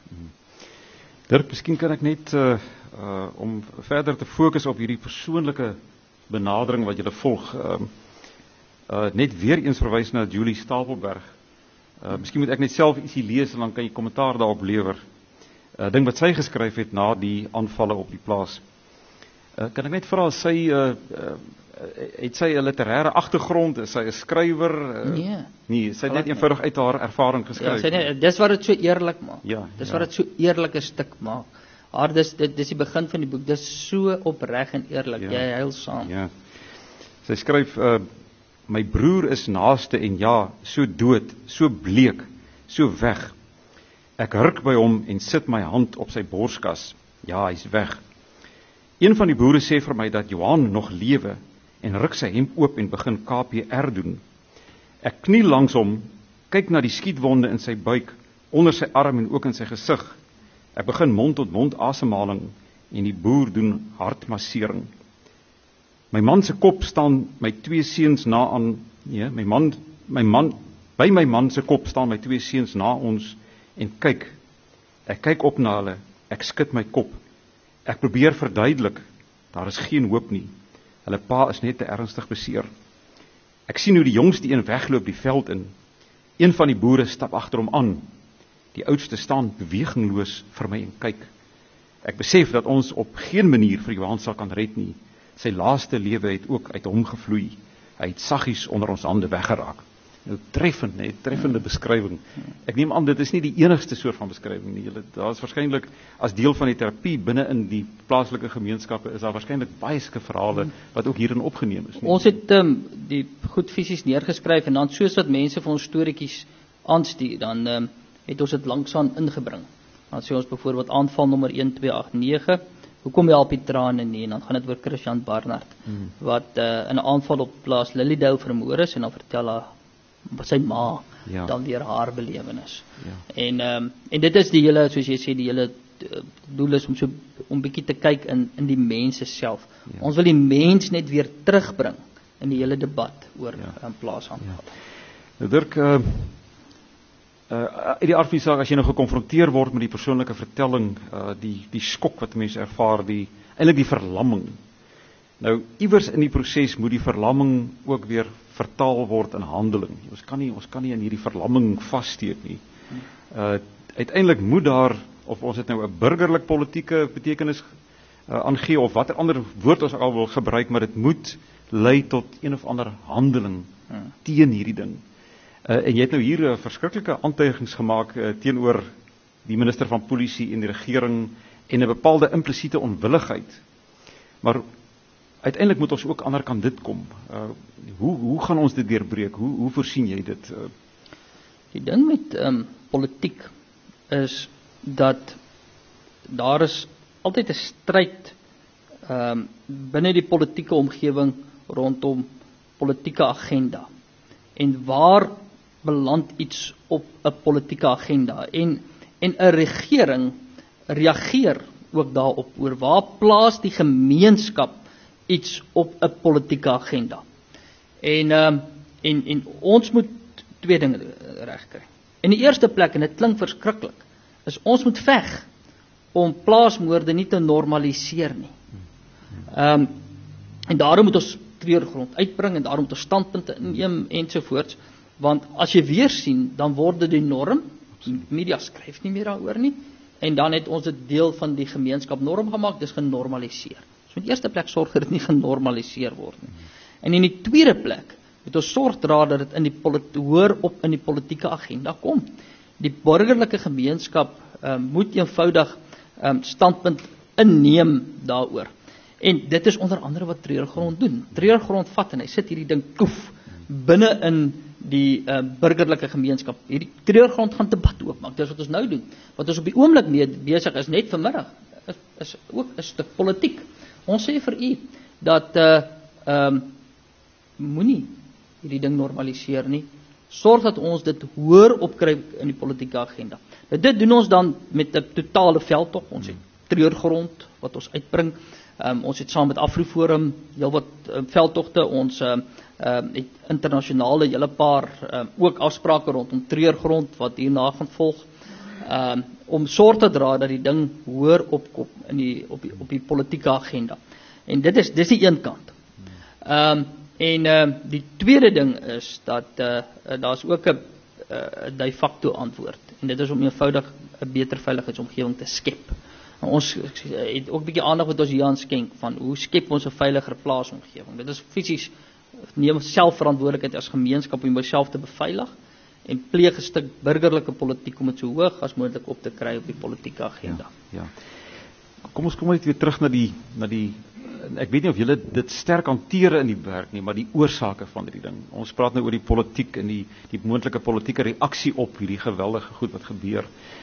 [SPEAKER 1] Dirk, miskien kan ek net uh, uh, om verder te fokus op hierdie persoonlike benadering wat julle volg, uh, uh, net weer eens verwys na Julie Stapelberg. Uh, miskien moet ek net self ietsie lees en dan kan jy kommentaar daarop lewer. Uh, ding wat sy geskryf het na die aanvalle op die plaas. Uh, kan ek net vra, sy uh, uh, het sy 'n literêre agtergrond, is sy 'n skrywer? Uh,
[SPEAKER 2] nee.
[SPEAKER 1] Nee, sy het net eenvoudig uit haar ervaring geskryf.
[SPEAKER 2] Ja, sy net, dis wat dit so eerlik maak.
[SPEAKER 1] Ja,
[SPEAKER 2] dis
[SPEAKER 1] ja.
[SPEAKER 2] wat dit so eerlike stuk maak. Haar dis dit dis die begin van die boek. Dis so opreg en eerlik. Ja. Jy huil saam.
[SPEAKER 1] Ja. Sy skryf uh, my broer is naaste en ja, so dood, so bleek, so weg. Ek hurk by hom en sit my hand op sy borskas. Ja, hy's weg. Een van die boere sê vir my dat Johan nog lewe en ruk sy hemp oop en begin K P R doen. Ek kniel langs hom, kyk na die skietwonde in sy buik, onder sy arm en ook in sy gesig. Ek begin mond tot mond asemhaling en die boer doen hartmassering. My man se kop staan my twee seuns na aan, nee, my man, my man, by my man se kop staan my twee seuns na ons en kyk. Ek kyk op na hulle, ek skud my kop. Ek probeer verduidelik, daar is geen hoop nie. Hulle pa is net te ernstig beseer. Ek sien hoe die jongste een wegloop die veld in. Een van die boere stap agter hom aan. Die oudste staan bewegingloos vir my en kyk. Ek besef dat ons op geen manier vir Johan sal kan red nie. Sy laaste lewe het ook uit hom gevloei. Hy het saggies onder ons hande weggeraak. Nou treffend, nee, treffende beskrywing. Ek neem aan dit is nie die enigste soort van beskrywing nie. Julle daar is waarskynlik as deel van die terapie binne in die plaaslike gemeenskappe is daar waarskynlik baie sulke verhale wat ook hierin opgeneem is. Nie?
[SPEAKER 2] Ons het um, die goed fisies neergeskryf en dan soos wat mense vir ons storieetjies aanstuur, dan um, het ons dit langsaan ingebring. Dan sê ons byvoorbeeld aanval nommer een twee agt nege, hoekom help die trane nie? En dan gaan dit oor Christian Barnard, hmm. wat uh, in 'n aanval op plaas Lilydale vermoor is en dan vertel hy sy ma ja. dan weer haar belewenis. Ja. En um, en dit is die hele, soos jy sê, die hele uh, doel is om so om bietjie te kyk in in die mense self. Ja. Ons wil die mens net weer terugbring in die hele debat oor ja. um, plaasaanval.
[SPEAKER 1] Ja. Nou Dirk, uh, uh, uit die aard van die saak, as jy nou gekonfronteer word met die persoonlike vertelling, uh, die die skok wat mense ervaar, die eintlik die verlamming. Nou iewers in die proses moet die verlamming ook weer vertaal word in handeling. Ons kan nie ons kan nie in hierdie verlamming vassteek nie. Uh uiteindelik moet daar, of ons dit nou 'n burgerlik politieke betekenis uh, aangee of watter ander woord ons al wil gebruik, maar dit moet lei tot een of ander handeling hmm. teen hierdie ding. Uh, en jy het nou hier 'n uh, verskriklike aantuigings gemaak uh, teenoor die minister van polisie en die regering en 'n bepaalde implisiete onwilligheid. Maar uiteindelik moet ons ook ander kan dit kom. Uh, hoe hoe gaan ons dit deurbreek? Hoe hoe voorsien jy dit? Uh?
[SPEAKER 2] Die ding met um, politiek is dat daar is altyd 'n stryd um, binne die politieke omgewing rondom politieke agenda. En waar beland iets op 'n politieke agenda? En en 'n regering reageer ook daarop oor waar plaas die gemeenskap iets op 'n politieke agenda. En um, en en ons moet twee dinge regkry. In die eerste plek, en dit klink verskriklik, is ons moet veg om plaasmoorde nie te normaliseer nie. Ehm um, en daarom moet ons treurgrond uitbring en daarom moet ons standpunte inneem ensovoorts, want as jy weer sien, dan word dit die norm. Die media skryf nie meer daaroor nie en dan het ons dit deel van die gemeenskap norm gemaak, dis genormaliseer. So in die eerste plek sorg dat dit nie genormaliseer word nie. En in die tweede plek moet ons sorg dra dat dit in die hoor op in die politieke agenda kom. Die burgerlike gemeenskap um, moet eenvoudig um, standpunt inneem daaroor. En dit is onder andere wat Treurgrond doen. Treurgrond vat en hy sit hierdie ding koef binne in die uh, burgerlike gemeenskap. Hierdie Treurgrond gaan debat oopmaak. Dis wat ons nou doen. Wat ons op die oomblik mee besig is net vanmiddag is, is ook 'n stuk politiek. Ons sê vir u dat uh, um, moenie hierdie ding normaliseer nie. Sorg dat ons dit hoër opkry in die politieke agenda. Nou, dit doen ons dan met 'n totale veldtog. Ons het Treurgrond wat ons uitbring. Um, ons het saam met Afriforum heelwat uh, veldtogte. Ons uh, uh, het internasionale hele paar uh, ook afsprake rondom Treurgrond wat hierna gaan volg. Um, om sorg te dra dat die ding hoër opkom in die op die op die politieke agenda. En dit is dis die een kant. Ehm um, en uh, die tweede ding is dat uh, daar's ook 'n uh, de facto antwoord en dit is om eenvoudig 'n beter veiligheidsomgewing te skep. En ons het ook 'n bietjie aandag wat ons hier aan skenk van hoe skep ons 'n veiliger plaasomgewing. Dit is fisies neem selfverantwoordelikheid as gemeenskap om jouself te beveilig en pleeg 'n stuk burgerlike politiek om dit so hoog as moontlik op te kry op die politieke agenda.
[SPEAKER 1] Ja. ja. Kom ons kom net weer terug na die na die ek weet nie of julle dit sterk hanteer in die werk nie, maar die oorsake van hierdie ding. Ons praat nou oor die politiek en die die moontlike politieke reaksie op hierdie geweldige goed wat gebeur.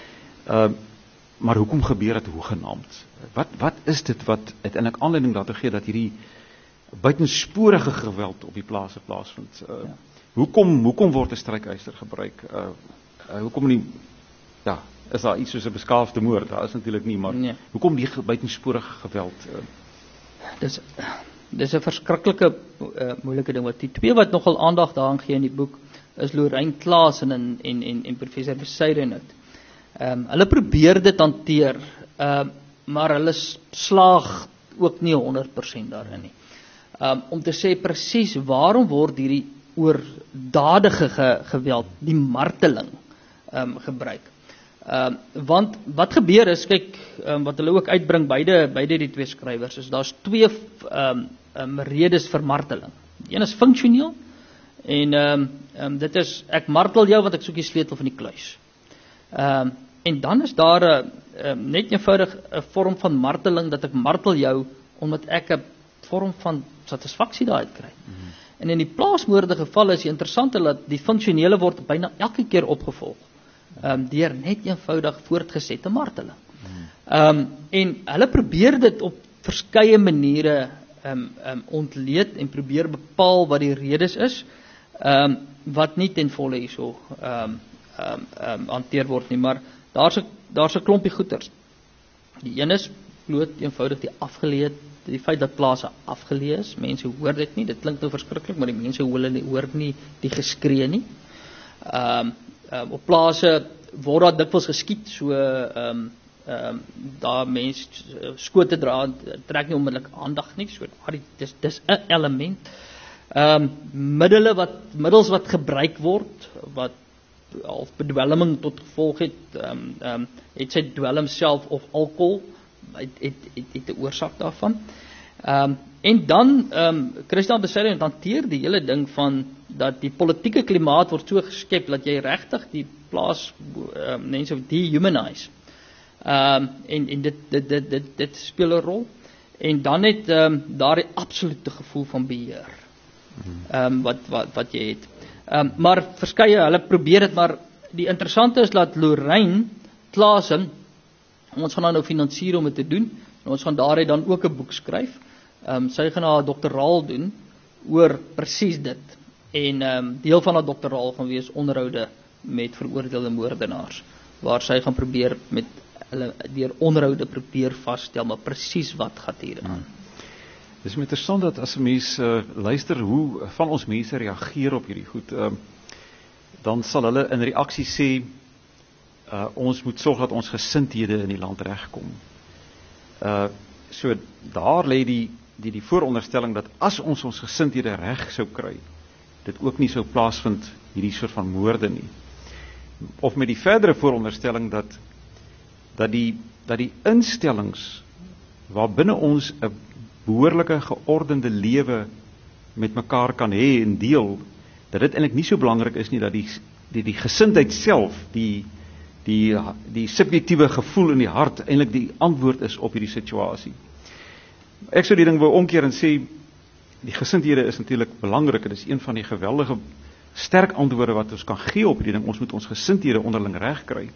[SPEAKER 1] Ehm uh, maar hoekom gebeur dit hoegenaamd? Wat wat is dit wat uiteindelik aanleiding daartoe gee dat hierdie buitensporige geweld op die plase plaasvind? Uh, ja. Hoekom hoekom word 'n strykyster gebruik? Uh, uh, hoekom nie ja, is daar iets soos 'n beskaafde moord? Daar is natuurlik nie, maar nee. Hoekom die buitensporige geweld? Uh,
[SPEAKER 2] Dis dis 'n verskriklike uh, moeilike ding wat die twee wat nogal aandag daaraan gee in die boek is Lorraine Klaas en en en en professor Besaidenout. Ehm um, hulle probeer dit hanteer, ehm uh, maar hulle slaag ook nie honderd persent daarin nie. Ehm um, om te sê presies waarom word hierdie oordadige ge, geweld, die marteling ehm um, gebruik. Ehm um, want wat gebeur is, kyk, um, wat hulle ook uitbring beide beide die twee skrywers is daar's twee ehm um, um, redes vir marteling. Die een is funksioneel en ehm um, um, dit is, ek martel jou want ek soek die sleutel van die kluis. Um, en dan is daar een, um, net eenvoudig 'n vorm van marteling, dat ek martel jou, omdat ek 'n vorm van satisfaksie daaruit kry. Mm-hmm. En in die plaasmoorde geval is die interessante, dat die funksionele word byna elke keer opgevolg, um, deur net eenvoudig voortgesette marteling. Mm-hmm. um, en hulle probeer dit op verskeie maniere um, um, ontleed, en probeer bepaal wat die redes is, um, wat nie ten volle hierso um, um, um, hanteer word nie, maar daar's 'n daar's 'n klompie goeters. Die een is bloot eenvoudig die afgeleë, die feit dat plase afgeleë is, mense hoor dit nie, dit klink nou verskriklik, maar die mense hoor nie, hoor nie die geskree nie. Um, um, op plase word daar dikwels geskiet, so um, um, daar mense skote dra, trek nie onmiddellik aandag nie, so dis dis 'n element. Um, middele wat middels wat gebruik word, wat of bedwelming tot gevolg het, um, um, het sy dwelm self of alkohol, het, het, het, het die oorsaak daarvan. Um, en dan, um, Christian Besaidnout hanteer die hele ding van, dat die politieke klimaat word so geskep, dat jy regtig die plaas, um, mense dehumanize. Um, en en dit, dit, dit, dit, dit speel 'n rol. En dan het um, daar die absolute gevoel van beheer, um, wat, wat, wat jy het. Um, maar verskeie, hulle probeer dit, maar die interessante is dat Lorraine Klasen, ons gaan nou finansier om dit te doen, en ons gaan daaruit dan ook 'n boek skryf. Um, sy gaan haar doktoraal doen oor presies dit. En um, deel van haar doktoraal gaan wees onderhoude met veroordeelde moordenaars, waar sy gaan probeer met hulle deur onderhoude probeer vasstel, maar presies wat gaan hier aan. Hmm.
[SPEAKER 1] Dit is interessant dat as 'n mens uh, luister hoe van ons mense reageer op hierdie goed, uh, dan sal hulle in reaksie sê, uh, ons moet sorg dat ons gesindhede in die land regkom. Uh, so daar lê die, die, die vooronderstelling dat as ons ons gesindhede reg sou kry, dit ook nie sou plaasvind hierdie soort van moorde nie. Of met die verdere vooronderstelling dat, dat, die, dat die instellings waarbinne ons 'n behoorlike geordende lewe met mekaar kan hê en deel, dat dit eintlik nie so belangrik is nie, dat die, die, die gesindheid self, die, die, die subjektiewe gevoel in die hart, eintlik die antwoord is op hierdie situasie. Ek sou die ding wou omkeer en sê, die gesindhede is natuurlik belangrik, dit is een van die geweldige sterk antwoorde wat ons kan gee op hierdie ding, ons moet ons gesindhede onderling reg kry.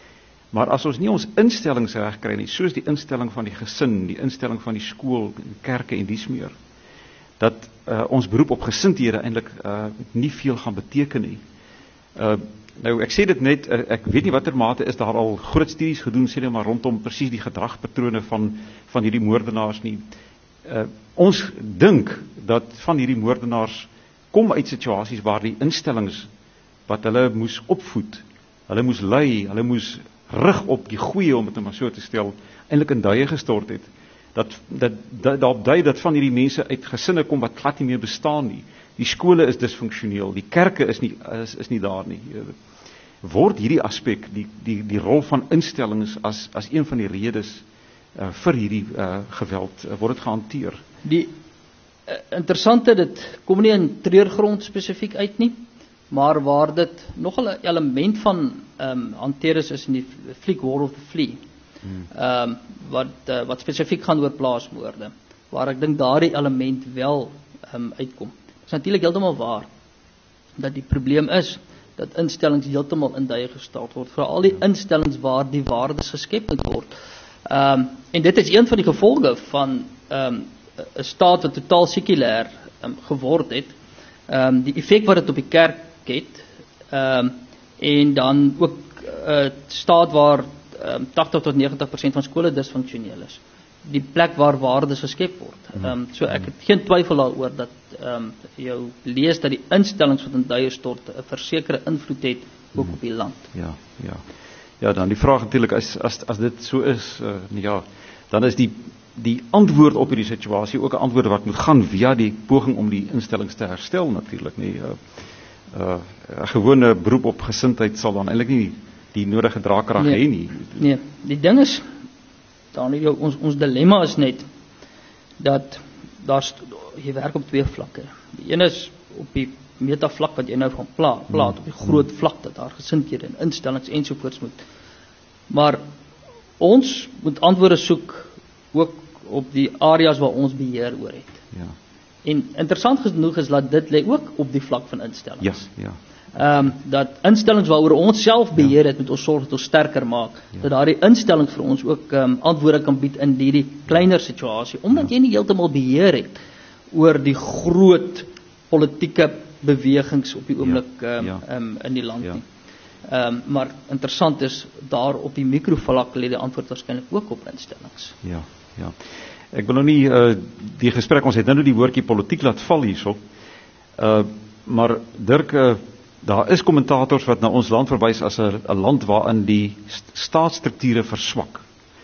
[SPEAKER 1] Maar as ons nie ons instellings reg kry nie, soos die instelling van die gesin, die instelling van die skool, die kerke en dies meer, dat uh, ons beroep op gesindhede eintlik uh, nie veel gaan beteken nie. Uh, nou, ek sê dit net, uh, ek weet nie watter mate is daar al groot studies gedoen, sê nou maar rondom presies die gedragpatrone van, van hierdie moordenaars nie. Uh, ons dink dat van hierdie moordenaars kom uit situasies waar die instellings wat hulle moes opvoed, hulle moes lei, hulle moes rig op die goeie, om dit maar so te stel, eintlik in duie gestort het. Dat, dat, dat, dat dui dat van hierdie mense uit gesinne kom wat glad nie meer bestaan nie. Die skole is disfunksioneel, die kerke is nie, is, is nie daar nie. Word hierdie aspek, die, die, die rol van instellings as, as een van die redes uh, vir hierdie uh, geweld, uh, word dit gehanteer?
[SPEAKER 2] Die uh, interessante, dit kom nie in treurgrond spesifiek uit nie, maar waar dit nogal 'n element van um, hanteer is, is in die fliek War of the Flea, hmm. um, wat, uh, wat spesifiek gaan oor plaasmoorde, waar ek dink daardie element wel um, uitkom. Dit is natuurlik heeltemal waar, dat die probleem is, dat instellings heeltemal in duie gesteld word, veral die instellings waar die waardes geskep moet word. Um, en dit is een van die gevolge van um, 'n staat wat totaal sekulêr um, geword het, um, die effek wat dit op die kerk het, um, en dan ook 'n uh, staat waar um, tagtig tot negentig persent van skole disfunksioneel is. Die plek waar waardes geskep word. Um, so ek het geen twyfel daaroor dat um, jou lees dat die instellings wat in duie stort 'n versekerde invloed het ook op die land.
[SPEAKER 1] Ja, ja. Ja, dan die vraag natuurlik, as as as dit so is, uh, ja, dan is die die antwoord op hierdie situasie ook 'n antwoord wat moet gaan via die poging om die instellings te herstel natuurlik nie. Uh, uh, 'n gewone beroep op gesindheid sal dan eintlik nie die nodige draagkrag
[SPEAKER 2] nee,
[SPEAKER 1] hê nie.
[SPEAKER 2] Nee, die ding is dan jou ons ons dilemma is net dat daar jy werk op twee vlakke. Die een is op die metavlak wat jy nou van pla, plaat, op die groot vlak dat daar gesindhede en instellings ensovoorts moet. Maar ons moet antwoorde soek ook op die areas waar ons beheer oor het.
[SPEAKER 1] Ja.
[SPEAKER 2] En interessant genoeg is dat dit lê ook op die vlak van instellings.
[SPEAKER 1] Ja, ja.
[SPEAKER 2] Ehm um, dat instellings waaroor ons self beheer het, moet ons sorg dat ons sterker maak, ja. dat daardie instellings vir ons ook ehm um, antwoorde kan bied in hierdie kleiner situasie, omdat ja. jy nie heeltemal beheer het oor die groot politieke bewegings op die oomblik um,
[SPEAKER 1] ja. Ja.
[SPEAKER 2] um, in die land
[SPEAKER 1] ja.
[SPEAKER 2] nie. Um, maar interessant is, daar op die mikrovlak lê die antwoord waarskynlik ook op instellings.
[SPEAKER 1] Ja, ja. Ek wil nou nie uh, die gesprek, ons het nou die woordjie politiek laat val hierso. Uh, maar Dirk, uh, daar is kommentators wat na ons land verwys as 'n land waarin die st staatsstrukture verswak.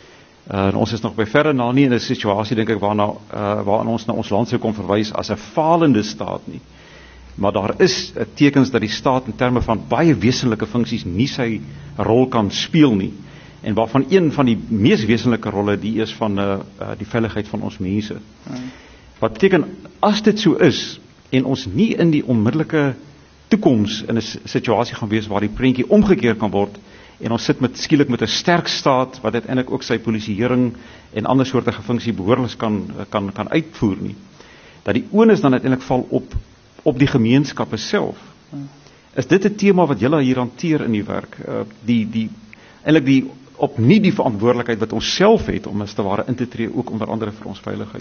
[SPEAKER 1] Uh, en ons is nog by verre na nie in 'n situasie dink ek waarna uh, waarin ons na ons land sou kon verwys as 'n falende staat nie. Maar daar is uh, tekens dat die staat in terme van baie wesenlike funksies nie sy rol kan speel nie. En waarvan een van die mees wesenlike rolle die is van uh, uh, die veiligheid van ons mense. Hmm. Wat beteken as dit so is en ons nie in die onmiddellike toekoms in 'n situasie gaan wees waar die prentjie omgekeer kan word en ons sit met skielik met 'n sterk staat wat uiteindelik ook sy polisieering en ander soortige funksie behoorlik kan kan kan uitvoer nie. Dat die onus dan uiteindelik val op op die gemeenskappe self. Hmm. Is dit 'n tema wat julle hier hanteer in die werk? Uh, die die eintlik die op nie die verantwoordelikheid wat ons self het om as te ware in te tree ook onder andere vir ons veiligheid.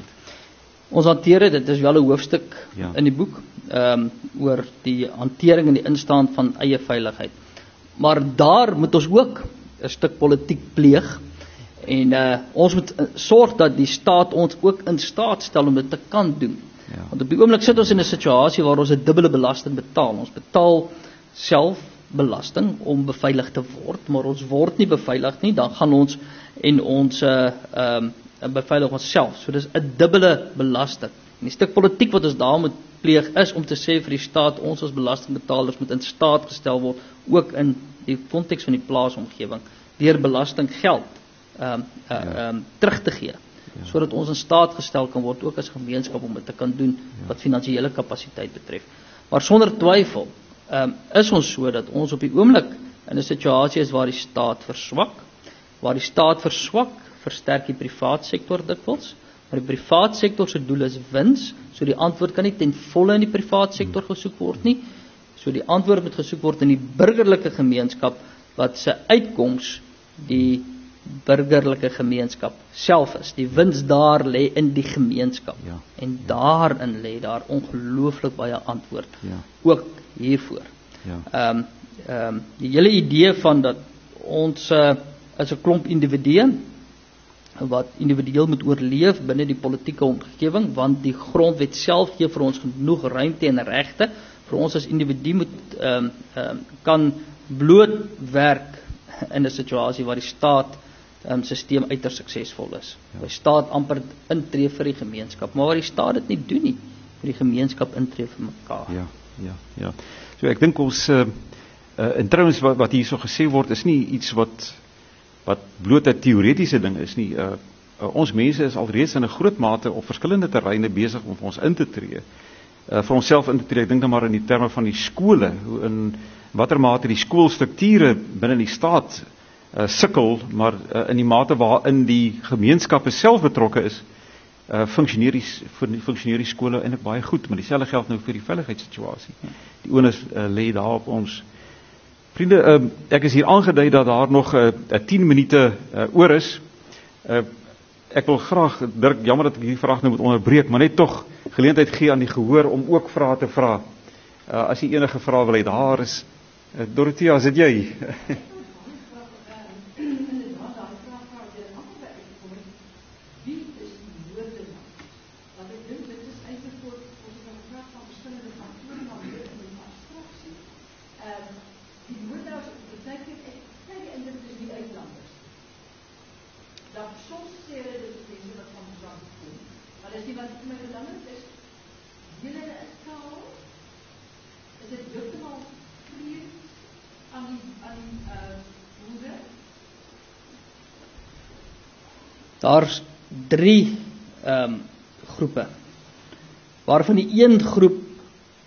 [SPEAKER 2] Ons hanteer dit, dit is wel 'n hoofstuk
[SPEAKER 1] ja.
[SPEAKER 2] in die boek ehm um, oor die hantering en die instaan van eie veiligheid. Maar daar moet ons ook 'n stuk politiek pleeg en uh, ons moet uh, sorg dat die staat ons ook in staat stel om dit te kan doen. Ja. Want op die oomblik sit ons in 'n situasie waar ons 'n dubbele belasting betaal. Ons betaal self belasting om beveilig te word, maar ons word nie beveilig nie, dan gaan ons en ons uh, um, beveilig onsself. So dis 'n dubbele belasting. En die stuk politiek wat ons daar moet pleeg is om te sê vir die staat, ons as belastingbetalers moet in staat gestel word, ook in die konteks van die plaasomgewing, deur belastinggeld um, uh,
[SPEAKER 1] ja. um,
[SPEAKER 2] terug te gee, ja. sodat ons in staat gestel kan word, ook as gemeenskap, om dit te kan doen, ja. wat finansiële kapasiteit betref. Maar sonder twyfel, Um, is ons so dat ons op die oomblik in 'n situasie is waar die staat verswak, waar die staat verswak, versterk die privaat sektor dikwels, maar die privaat sektor se doel is wins, so die antwoord kan nie ten volle in die privaat sektor gesoek word nie, so die antwoord moet gesoek word in die burgerlike gemeenskap, wat se uitkoms die burgerlike gemeenskap self is. Die wins daar lê in die gemeenskap, ja. en daarin lê daar ongelooflik baie antwoord, ja. ook hiervoor. Ja. Um, um, die hele idee van dat ons uh, as 'n klomp individue wat individueel moet oorleef binne die politieke omgewing, want die grondwet self gee vir ons genoeg ruimte en regte, vir ons as individu moet um, um, kan bloot werk in 'n situasie waar die staat um, stelsel uiters suksesvol is. Ja. Waar die staat amper intree vir die gemeenskap, maar waar die staat dit nie doen nie, vir die gemeenskap intree vir mekaar.
[SPEAKER 1] Ja. Ja, ja. So ek dink ons uh, uh, in trouens wat, wat hier so gesê word is nie iets wat wat bloot 'n teoretiese ding is nie. Uh, uh, ons mense is alreeds in 'n groot mate op verskillende terreine besig om vir ons in te tree. Uh, vir onsself in te tree. Ek dink dan maar in die terme van die skole, hoe in watter mate die skoolstrukture binne die staat uh, sukkel, maar uh, in die mate waarin die gemeenskappe self betrokke is, Uh, funksioneer die, funksioneer die skole eintlik baie goed, maar dieselfde geld nou vir die veiligheidssituasie. Die onus uh, lê daar op ons. Vriende, uh, ek is hier aangedui dat daar nog uh, tien minute uh, oor is. Uh, ek wil graag, Dirk, jammer dat ek hierdie vraag nou moet onderbreek, maar net tog geleentheid gee aan die gehoor om ook vrae te vra. Uh, as jy enige vrae wil hê, daar is uh, Dorothea, is dit jy?
[SPEAKER 2] Daar's drie um, groepe, waarvan die een groep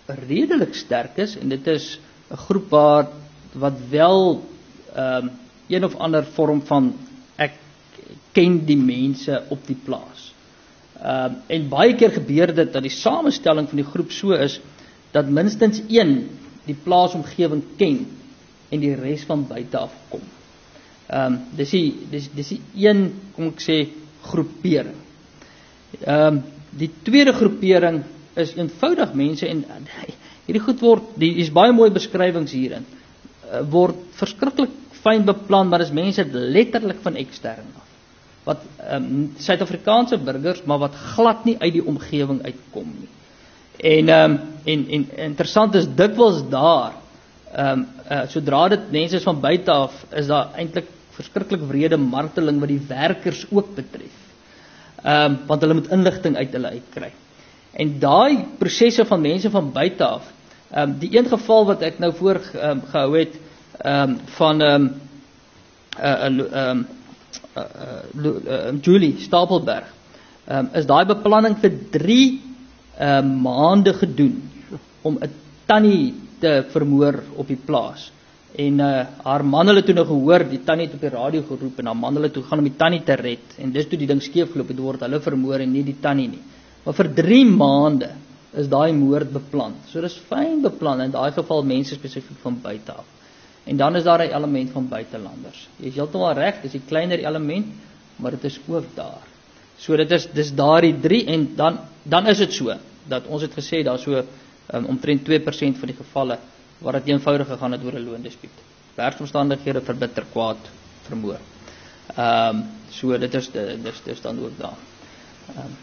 [SPEAKER 2] redelik sterk is, en dit is 'n groep waar wat wel um, een of ander vorm van ek ken die mense op die plaas. Um, en baie keer gebeur dit dat die samestelling van die groep so is dat minstens een die plaasomgewing ken en die res van buite af kom. Um, dis die dis dis die een, kom ek sê, groepering. Um, die tweede groepering is eenvoudig mense, en hierdie goed word, die is baie mooi beskrywings hierin, uh, word verskriklik fyn beplan, maar dis mense letterlik van ekstern af. Wat um, Suid-Afrikaanse burgers, maar wat glad nie uit die omgewing uitkom nie. En um, en en interessant is dikwels daar, um, uh, sodra dit mense is van buite af, is daar eintlik verskriklik wrede marteling wat die werkers ook betref. Um, want hulle moet inligting uit hulle uitkry. En daai prosesse van mense van buite af, um, die een geval wat ek nou voor um, gehou het, um, van um, uh, uh, um, uh, uh, uh, Julie Stapelberg, um, is daai beplanning vir drie uh, maande gedoen om 'n tannie te vermoor op die plaas. En uh, haar man hulle toe nou gehoor, die tannie het op die radio geroep, en haar man hulle toe gaan om die tannie te red, en dis toe die ding skeefloop, het word hulle vermoor en nie die tannie nie. Maar vir drie maande is daai moord beplan. So dis fyn beplan, in daai geval mense spesifiek van buite af. En dan is daar 'n element van buitelanders. Jy is heeltemal reg, dis 'n kleiner element, maar dit is ook daar. So dit is dis daardie drie, en dan dan is dit so dat ons het gesê daar so um, omtrent twee persent van die gevalle waar dit eenvoudig gegaan het oor 'n loondispuut. Werksomstandighede verbitter kwaad vermoor. Ehm um, so dit is dis dis dan ook daar. Ehm um,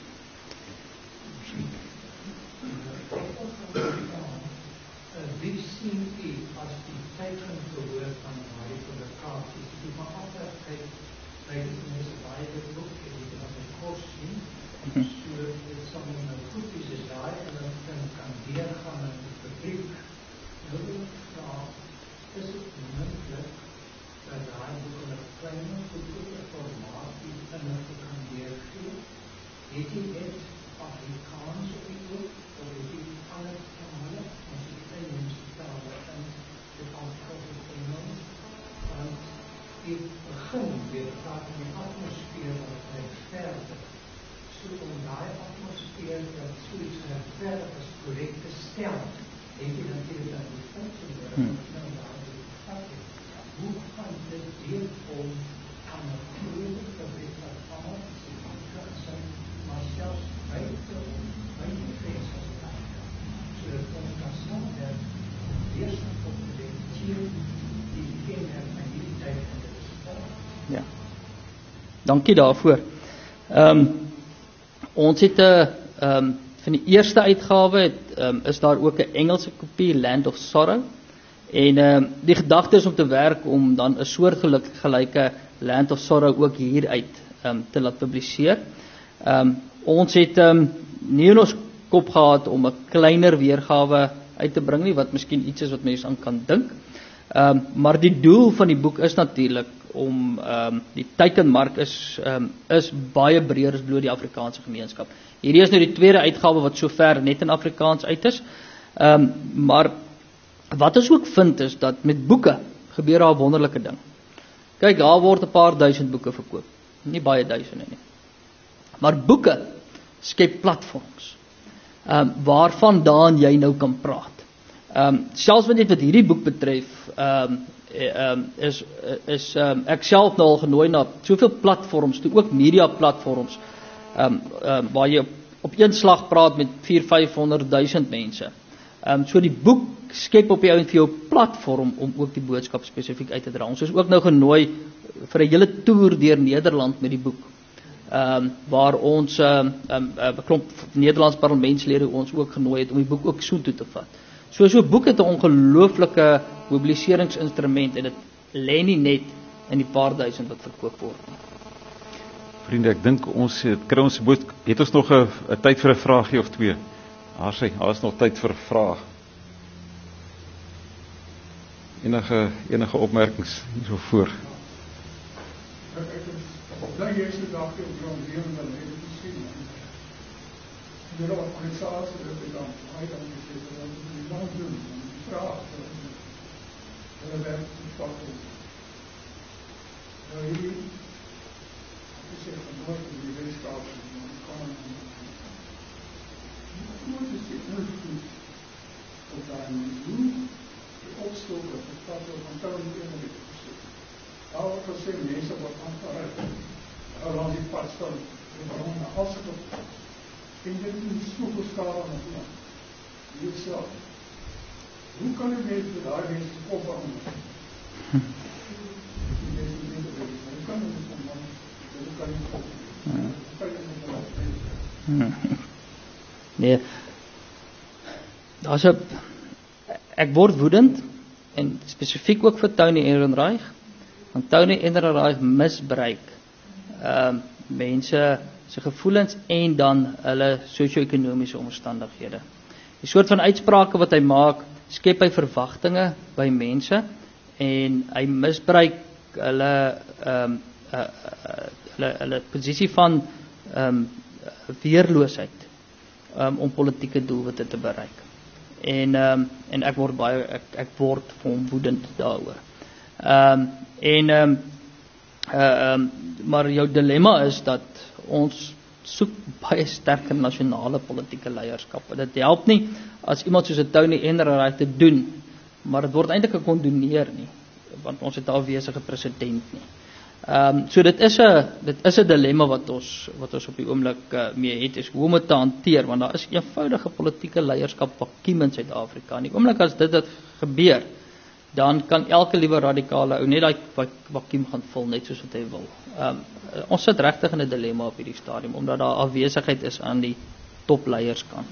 [SPEAKER 3] Wie sien u as die teken verhoor van baie publikasies? Die maar altyd kyk by die mense baie dit ook en dit as 'n kurs sien. So dit sal nou goed is is daai en dan kan kan weer gaan in die publiek. Nou ja, is dit moontlik dat daai boek in 'n kleiner goedkope formaat die inligting kan weergee? Het jy dit Afrikaans op die boek of het jy ander tale? Ons het klein mense tale en dit antwoord in Engels. Want die begin weer praat in die atmosfeer wat rechtvaardig. So om daai atmosfeer dat soos rechtvaardig is korrek te stel, denk jy natuurlijk dat die functioneren, hmm. nou daar die vat is. Hoe gaan dit deel om aan een grote fabriek wat allemaal is zijn, maar zelfs buiten, buiten vrees als het aangaan. Zodat ons kan samenwerken, eerst op de realiteit die kenmerk van die tijd en de resultaat.
[SPEAKER 2] Ja, dankie daarvoor. Um, ons het 'n um, van die eerste uitgawe het, um, is daar ook 'n Engelse kopie, Land of Sorrow. En um, die gedagte is om te werk om dan 'n soortgelyke Land of Sorrow ook hieruit um, te laat publiseer. Um, ons het um, nie in ons kop gehad om 'n kleiner weergawe uit te bring nie, wat miskien iets is wat mense aan kan dink. Um, maar die doel van die boek is natuurlik om um, die teikenmark is um, is baie breër as bloot die Afrikaanse gemeenskap. Hierdie is nou die tweede uitgawe wat sover net in Afrikaans uit is. Um, maar wat ons ook vind is dat met boeke gebeur daar 'n wonderlike ding. Kyk, daar word 'n paar duisend boeke verkoop. Nie baie duisende nie. Maar boeke skep platforms. Um, waarvandaan jy nou kan praat. Um, selfs wat net wat hierdie boek betref, um, um, is, is um, ek self nou al genooi na soveel platforms, toe ook media platforms, um, um, waar jy op, op een slag praat met vier, vyfhonderd duisend mense. Um, so die boek skep op jou en vir jou platform om ook die boodskap spesifiek uit te dra. Ons is ook nou genooi vir 'n hele toer deur Nederland met die boek. Um, waar ons 'n um, um, um, klomp Nederlands parlementslede ons ook genooi het om die boek ook so toe te vat. So so 'n boek het 'n ongelooflike mobiliseringsinstrument en dit lê nie net in die paar duisend wat verkoop word nie.
[SPEAKER 1] Vriende, ek dink ons het kry ons boot, het ons nog 'n tyd vir 'n vraagie of twee. Daar sê, daar is nog tyd vir 'n vraag. Enige enige opmerkings hierso voor.
[SPEAKER 4] Ek dink jy is die dag op grond lewende lede gesien. die organisatie dat ik dan uit aan die zitten, dat ik die lang doen, die vraag, dat werkt te vatten. Nou hier, ik zeg van nooit in die wetenschap, maar ik kan het niet. Hoe is die invloed op daar hoe die opstoken, dat we van touw niet in de wereld zitten. Nou, ik wil zeggen, mensen wat aan het rijden. Nou, dan die pad staan, we gaan naar als het op. Ik denk dat het zoveel schade aan het land. Jezelf. Hoe kan u weten dat daar mensen opbouwen? Die mensen niet weten. Hoe kan u het opbouwen? Hoe kan u het opbouwen? Hoe kan u het opbouwen?
[SPEAKER 2] Nee. Daar's 'n ek word woedend en spesifiek ook vir Tony Ehrenreich. Want Tony Ehrenreich misbruik ehm uh, mense se gevoelens en dan hulle sosio-ekonomiese omstandighede. Die soort van uitsprake wat hy maak, skep hy verwagtinge by mense en hy misbruik hulle ehm um, uh, uh, hulle hulle posisie van ehm um, weerloosheid um, om politieke doelwitte te bereik. En ehm um, en ek word baie ek ek word vir hom woedend daaroor. Ehm um, en ehm um, uh, um, maar jou dilemma is dat ons soek baie sterker nasionale politieke leierskap. Dit help nie as iemand soos 'n Tony Ehrenreich te doen, maar dit word eintlik gekondoneer nie, want ons het 'n afwesige president nie. Ehm um, so dit is 'n dit is 'n dilemma wat ons wat ons op die oomblik uh, mee het, is hoe om dit te hanteer, want daar is eenvoudige politieke leierskap vakuum in Suid-Afrika. In die oomblik as dit dit gebeur, dan kan elke liewe radikale ou net daai vakuum gaan vul net soos wat hy wil. Ehm um, ons sit regtig in 'n dilemma op hierdie stadium omdat daar afwesigheid is aan die topleierskant.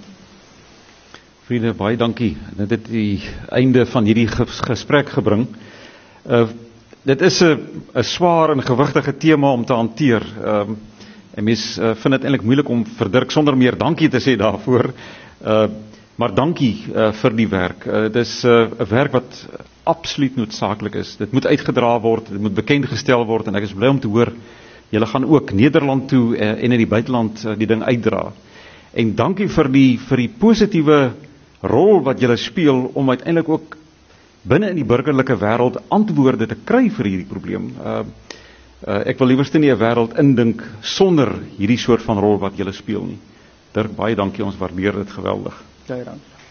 [SPEAKER 1] Vriende, baie dankie. Dit het die einde van hierdie gesprek gebring. Uh dit is 'n 'n swaar en gewigtige tema om te hanteer. Ehm um, en mens uh, vind dit eintlik moeilik om vir Dirk sonder meer dankie te sê daarvoor. Uh maar dankie uh, vir die werk. Uh, dit is 'n uh, werk wat absoluut noodsaaklik is. Dit moet uitgedra word, dit moet bekend gestel word en ek is bly om te hoor julle gaan ook Nederland toe uh, en in die buiteland uh, die ding uitdra. En dankie vir die vir die positiewe rol wat julle speel om uiteindelik ook binne in die burgerlike wêreld antwoorde te kry vir hierdie probleem. Uh, uh, ek wil liewerste nie 'n wêreld indink sonder hierdie soort van rol wat julle speel nie. Dirk, baie dankie, ons waardeer dit geweldig.
[SPEAKER 2] Baie dankie.